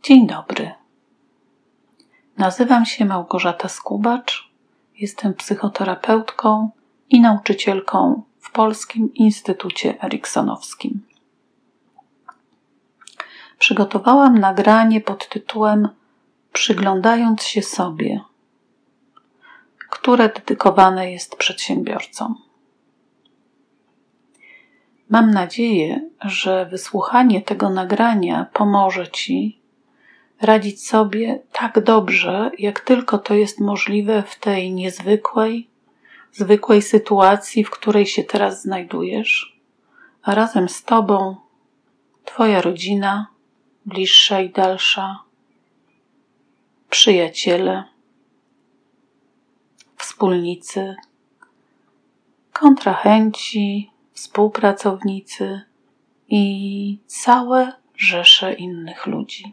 Dzień dobry. Nazywam się Małgorzata Skubacz. Jestem psychoterapeutką i nauczycielką w Polskim Instytucie Eriksonowskim. Przygotowałam nagranie pod tytułem Przyglądając się sobie, które dedykowane jest przedsiębiorcom. Mam nadzieję, że wysłuchanie tego nagrania pomoże Ci radzić sobie tak dobrze, jak tylko to jest możliwe w tej zwykłej sytuacji, w której się teraz znajdujesz, a razem z Tobą Twoja rodzina, bliższa i dalsza, przyjaciele, wspólnicy, kontrahenci, współpracownicy i całe rzesze innych ludzi.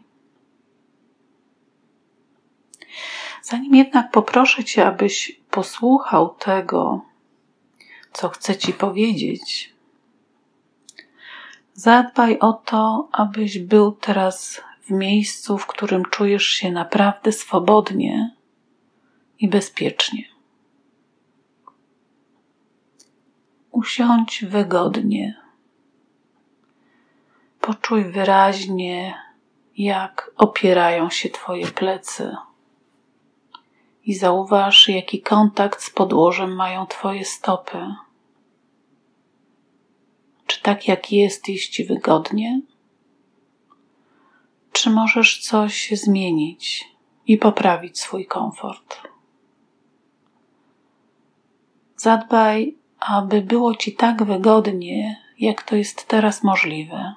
Zanim jednak poproszę Cię, abyś posłuchał tego, co chcę Ci powiedzieć, zadbaj o to, abyś był teraz w miejscu, w którym czujesz się naprawdę swobodnie i bezpiecznie. Usiądź wygodnie. Poczuj wyraźnie, jak opierają się Twoje plecy. I zauważ, jaki kontakt z podłożem mają Twoje stopy. Czy tak jak jest Ci wygodnie? Czy możesz coś zmienić i poprawić swój komfort? Zadbaj, aby było Ci tak wygodnie, jak to jest teraz możliwe.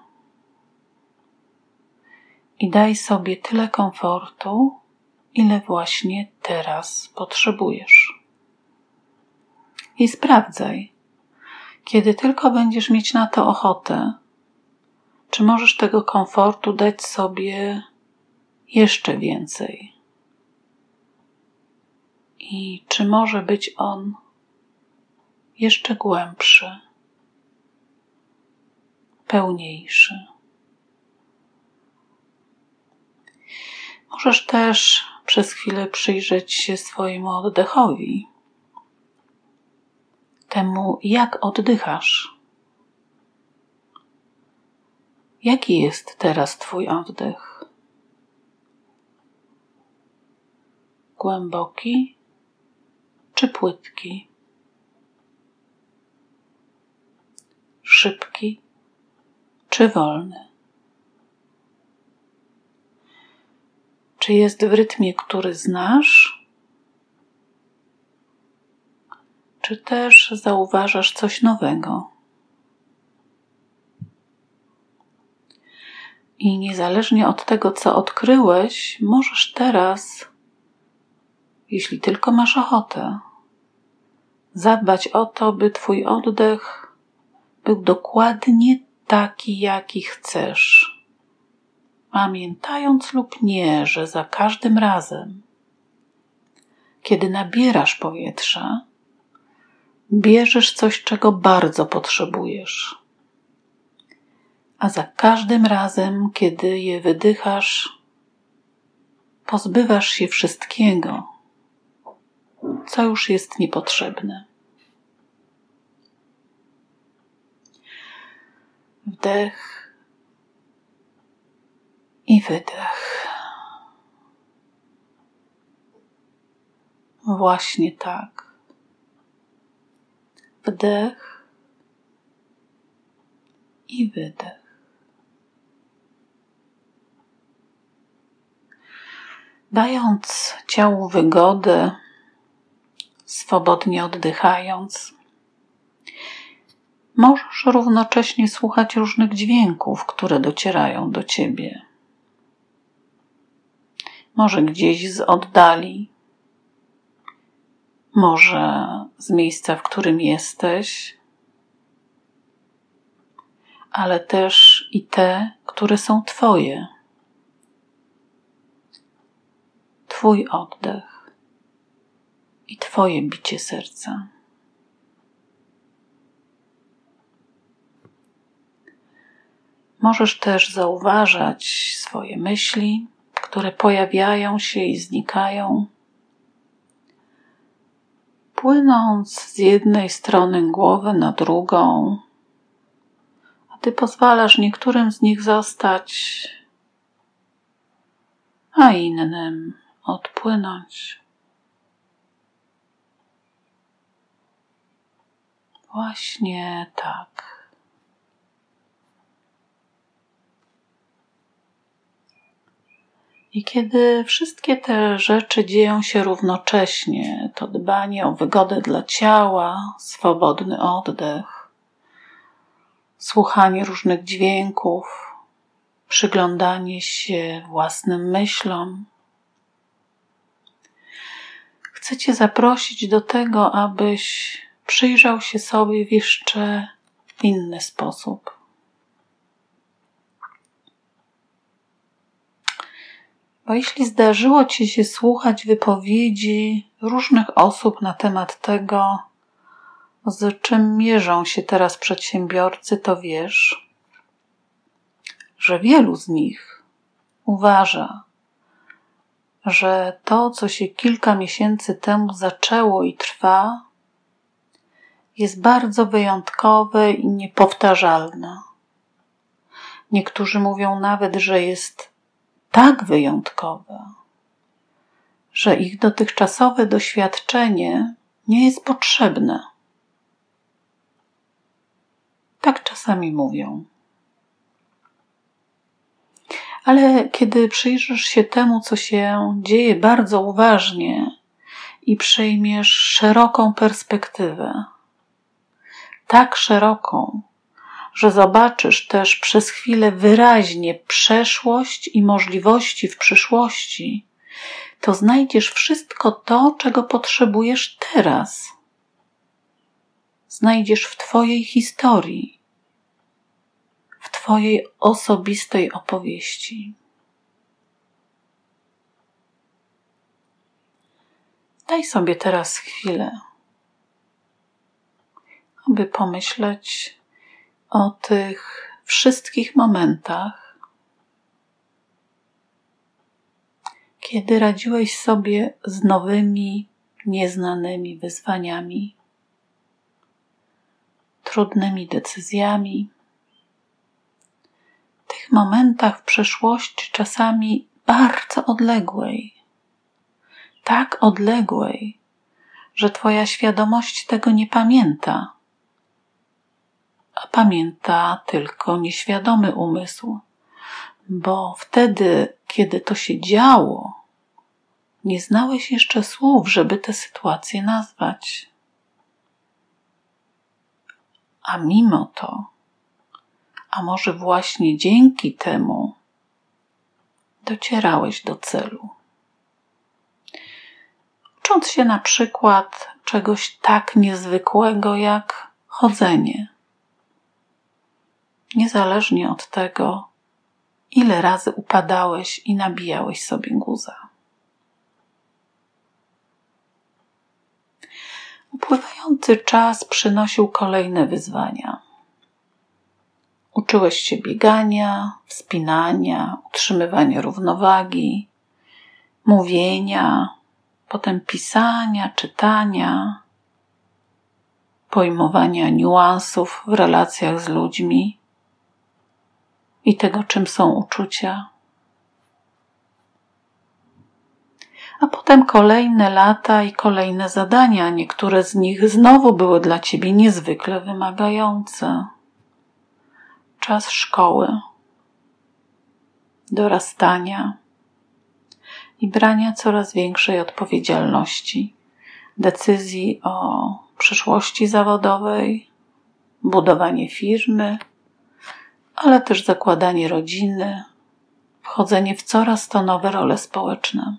I daj sobie tyle komfortu, ile właśnie teraz potrzebujesz. I sprawdzaj, kiedy tylko będziesz mieć na to ochotę, czy możesz tego komfortu dać sobie jeszcze więcej. I czy może być on jeszcze głębszy, pełniejszy. Możesz też przez chwilę przyjrzeć się swojemu oddechowi, temu jak oddychasz. Jaki jest teraz Twój oddech? Głęboki czy płytki? Szybki czy wolny? Czy jest w rytmie, który znasz? Czy też zauważasz coś nowego? I niezależnie od tego, co odkryłeś, możesz teraz, jeśli tylko masz ochotę, zadbać o to, by Twój oddech był dokładnie taki, jaki chcesz. Pamiętając lub nie, że za każdym razem, kiedy nabierasz powietrza, bierzesz coś, czego bardzo potrzebujesz. A za każdym razem, kiedy je wydychasz, pozbywasz się wszystkiego, co już jest niepotrzebne. Wdech i wydech. Właśnie tak. Wdech i wydech. Dając ciału wygodę, swobodnie oddychając, możesz równocześnie słuchać różnych dźwięków, które docierają do Ciebie. Może gdzieś z oddali, może z miejsca, w którym jesteś, ale też i te, które są Twoje. Twój oddech i Twoje bicie serca. Możesz też zauważać swoje myśli, które pojawiają się i znikają, płynąc z jednej strony głowy na drugą, a ty pozwalasz niektórym z nich zostać, a innym odpłynąć. Właśnie tak. I kiedy wszystkie te rzeczy dzieją się równocześnie, to dbanie o wygodę dla ciała, swobodny oddech, słuchanie różnych dźwięków, przyglądanie się własnym myślom. Chcę Cię zaprosić do tego, abyś przyjrzał się sobie w jeszcze inny sposób. Bo jeśli zdarzyło Ci się słuchać wypowiedzi różnych osób na temat tego, z czym mierzą się teraz przedsiębiorcy, to wiesz, że wielu z nich uważa, że to, co się kilka miesięcy temu zaczęło i trwa, jest bardzo wyjątkowe i niepowtarzalne. Niektórzy mówią nawet, że jest tak wyjątkowe, że ich dotychczasowe doświadczenie nie jest potrzebne. Tak czasami mówią. Ale kiedy przyjrzysz się temu, co się dzieje bardzo uważnie i przyjmiesz szeroką perspektywę, tak szeroką, że zobaczysz też przez chwilę wyraźnie przeszłość i możliwości w przyszłości, to znajdziesz wszystko to, czego potrzebujesz teraz. Znajdziesz w Twojej historii, w Twojej osobistej opowieści. Daj sobie teraz chwilę, aby pomyśleć o tych wszystkich momentach, kiedy radziłeś sobie z nowymi, nieznanymi wyzwaniami, trudnymi decyzjami. W tych momentach w przeszłości, czasami bardzo odległej, tak odległej, że Twoja świadomość tego nie pamięta, a pamięta tylko nieświadomy umysł, bo wtedy, kiedy to się działo, nie znałeś jeszcze słów, żeby tę sytuację nazwać. A mimo to, a może właśnie dzięki temu, docierałeś do celu. Ucząc się na przykład czegoś tak niezwykłego jak chodzenie. Niezależnie od tego, ile razy upadałeś i nabijałeś sobie guza. Upływający czas przynosił kolejne wyzwania. Uczyłeś się biegania, wspinania, utrzymywania równowagi, mówienia, potem pisania, czytania, pojmowania niuansów w relacjach z ludźmi i tego, czym są uczucia. A potem kolejne lata i kolejne zadania. Niektóre z nich znowu były dla Ciebie niezwykle wymagające. Czas szkoły, dorastania i brania coraz większej odpowiedzialności, decyzji o przyszłości zawodowej, budowanie firmy, ale też zakładanie rodziny, wchodzenie w coraz to nowe role społeczne.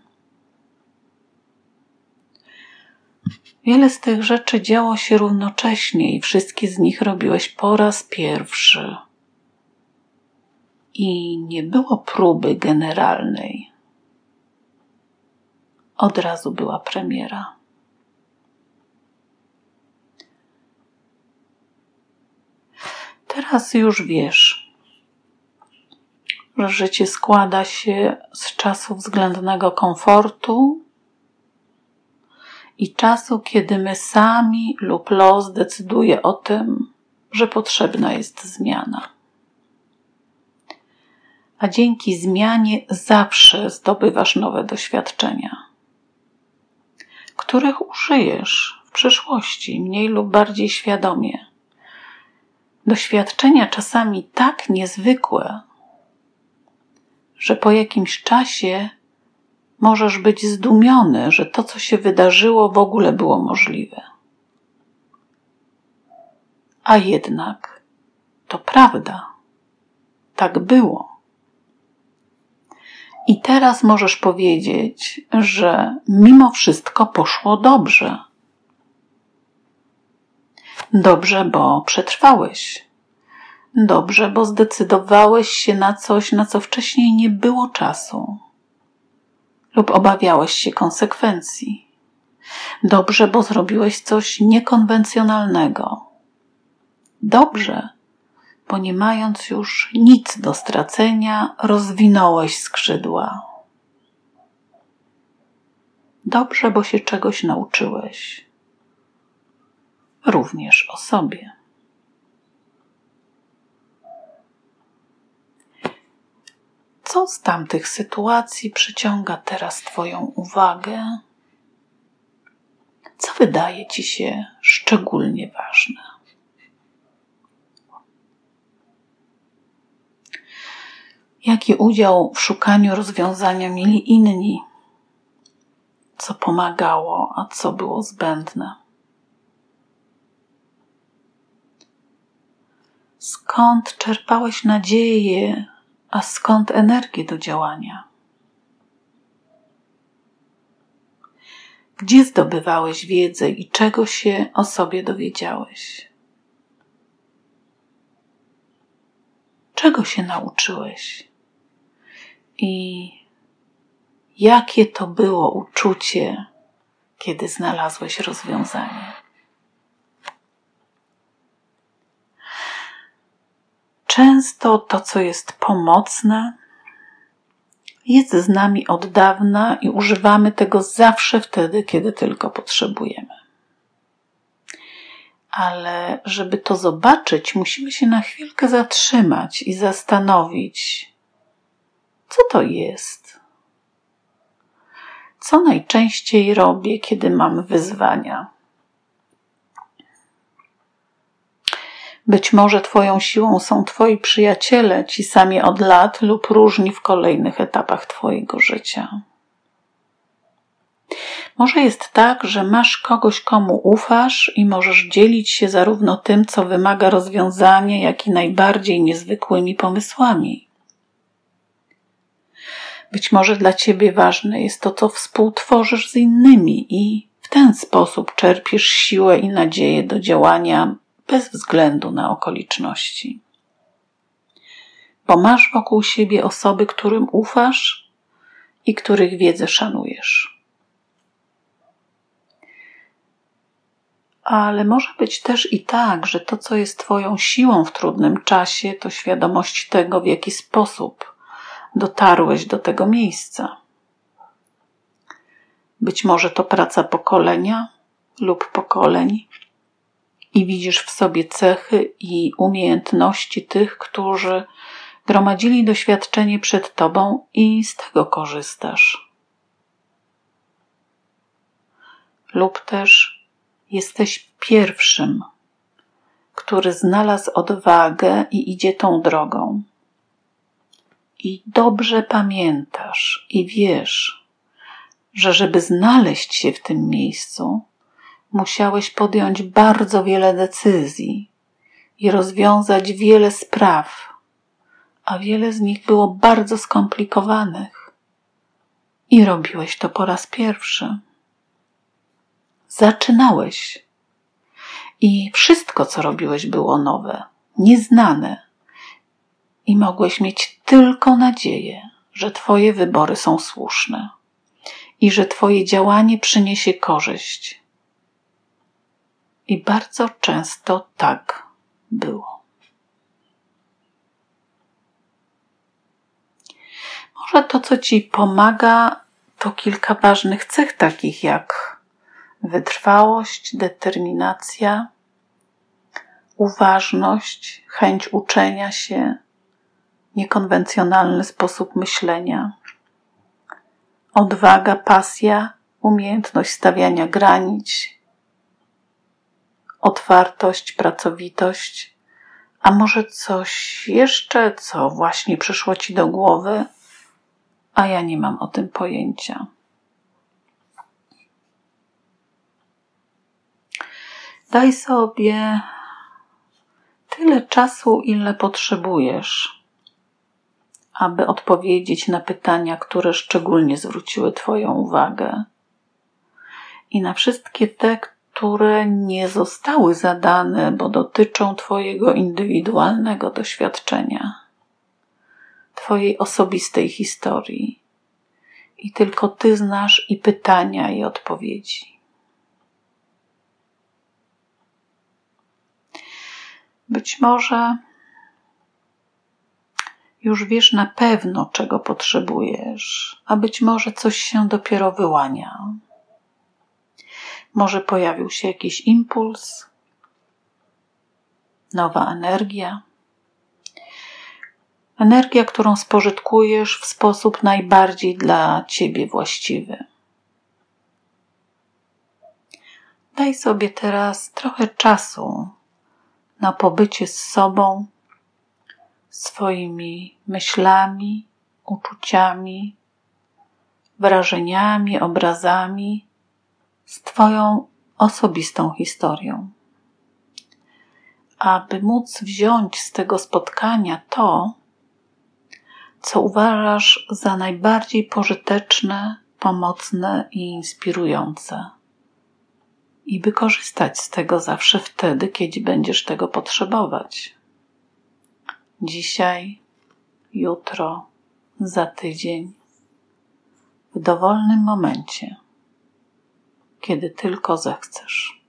Wiele z tych rzeczy działo się równocześnie i wszystkie z nich robiłeś po raz pierwszy. I nie było próby generalnej. Od razu była premiera. Teraz już wiesz, że życie składa się z czasu względnego komfortu i czasu, kiedy my sami lub los decyduje o tym, że potrzebna jest zmiana. A dzięki zmianie zawsze zdobywasz nowe doświadczenia, których użyjesz w przyszłości mniej lub bardziej świadomie. Doświadczenia czasami tak niezwykłe, że po jakimś czasie możesz być zdumiony, że to, co się wydarzyło, w ogóle było możliwe. A jednak to prawda. Tak było. I teraz możesz powiedzieć, że mimo wszystko poszło dobrze. Dobrze, bo przetrwałeś. Dobrze, bo zdecydowałeś się na coś, na co wcześniej nie było czasu. Lub obawiałeś się konsekwencji. Dobrze, bo zrobiłeś coś niekonwencjonalnego. Dobrze, bo nie mając już nic do stracenia, rozwinąłeś skrzydła. Dobrze, bo się czegoś nauczyłeś. Również o sobie. Co z tamtych sytuacji przyciąga teraz Twoją uwagę? Co wydaje Ci się szczególnie ważne? Jaki udział w szukaniu rozwiązania mieli inni? Co pomagało, a co było zbędne? Skąd czerpałeś nadzieję, a skąd energię do działania? Gdzie zdobywałeś wiedzę i czego się o sobie dowiedziałeś? Czego się nauczyłeś? I jakie to było uczucie, kiedy znalazłeś rozwiązanie? Często to, co jest pomocne, jest z nami od dawna i używamy tego zawsze wtedy, kiedy tylko potrzebujemy. Ale żeby to zobaczyć, musimy się na chwilkę zatrzymać i zastanowić, co to jest. Co najczęściej robię, kiedy mam wyzwania? Być może Twoją siłą są Twoi przyjaciele, ci sami od lat lub różni w kolejnych etapach Twojego życia. Może jest tak, że masz kogoś, komu ufasz i możesz dzielić się zarówno tym, co wymaga rozwiązania, jak i najbardziej niezwykłymi pomysłami. Być może dla Ciebie ważne jest to, co współtworzysz z innymi i w ten sposób czerpiesz siłę i nadzieję do działania bez względu na okoliczności. Bo masz wokół siebie osoby, którym ufasz i których wiedzę szanujesz. Ale może być też i tak, że to, co jest Twoją siłą w trudnym czasie, to świadomość tego, w jaki sposób dotarłeś do tego miejsca. Być może to praca pokolenia lub pokoleń i widzisz w sobie cechy i umiejętności tych, którzy gromadzili doświadczenie przed Tobą i z tego korzystasz. Lub też jesteś pierwszym, który znalazł odwagę i idzie tą drogą. I dobrze pamiętasz i wiesz, że żeby znaleźć się w tym miejscu, musiałeś podjąć bardzo wiele decyzji i rozwiązać wiele spraw, a wiele z nich było bardzo skomplikowanych. I robiłeś to po raz pierwszy. Zaczynałeś. I wszystko, co robiłeś, było nowe, nieznane. I mogłeś mieć tylko nadzieję, że Twoje wybory są słuszne i że Twoje działanie przyniesie korzyść. I bardzo często tak było. Może to, co Ci pomaga, to kilka ważnych cech, takich jak wytrwałość, determinacja, uważność, chęć uczenia się, niekonwencjonalny sposób myślenia, odwaga, pasja, umiejętność stawiania granic, otwartość, pracowitość, a może coś jeszcze, co właśnie przyszło Ci do głowy, a ja nie mam o tym pojęcia. Daj sobie tyle czasu, ile potrzebujesz, aby odpowiedzieć na pytania, które szczególnie zwróciły Twoją uwagę. I na wszystkie te, które nie zostały zadane, bo dotyczą Twojego indywidualnego doświadczenia, Twojej osobistej historii. I tylko Ty znasz i pytania, i odpowiedzi. Być może już wiesz na pewno, czego potrzebujesz, a być może coś się dopiero wyłania. Może pojawił się jakiś impuls, nowa energia. Energia, którą spożytkujesz w sposób najbardziej dla Ciebie właściwy. Daj sobie teraz trochę czasu na pobycie z sobą, swoimi myślami, uczuciami, wrażeniami, obrazami, z Twoją osobistą historią. Aby móc wziąć z tego spotkania to, co uważasz za najbardziej pożyteczne, pomocne i inspirujące. I by korzystać z tego zawsze wtedy, kiedy będziesz tego potrzebować. Dzisiaj, jutro, za tydzień, w dowolnym momencie, kiedy tylko zechcesz.